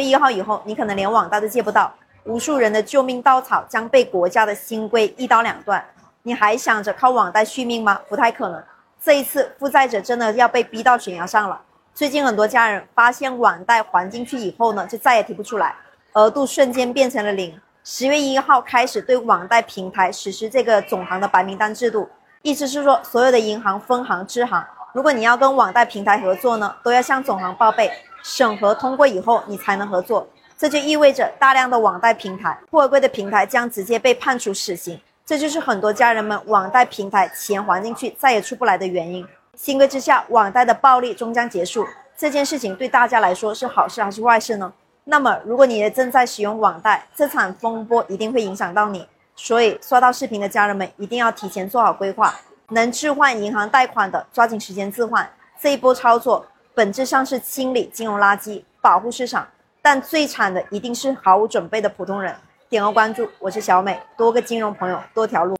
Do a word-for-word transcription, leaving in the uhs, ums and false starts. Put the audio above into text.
月一号以后，你可能连网贷都借不到，无数人的救命稻草将被国家的新规一刀两断。你还想着靠网贷续命吗？不太可能。这一次负债者真的要被逼到悬崖上了。最近很多家人发现网贷还进去以后呢，就再也提不出来，额度瞬间变成了零。十月一号开始对网贷平台实施这个总行的白名单制度，意思是说所有的银行、分行、支行，如果你要跟网贷平台合作呢，都要向总行报备，审核通过以后你才能合作。这就意味着大量的网贷平台、不合规的平台将直接被判处死刑。这就是很多家人们网贷平台钱还进去再也出不来的原因。新规之下，网贷的暴利终将结束。这件事情对大家来说是好事还是坏事呢？那么如果你也正在使用网贷，这场风波一定会影响到你。所以刷到视频的家人们一定要提前做好规划，能置换银行贷款的抓紧时间置换。这一波操作本质上是清理金融垃圾，保护市场，但最惨的一定是毫无准备的普通人。点个关注，我是小美，多个金融朋友多条路。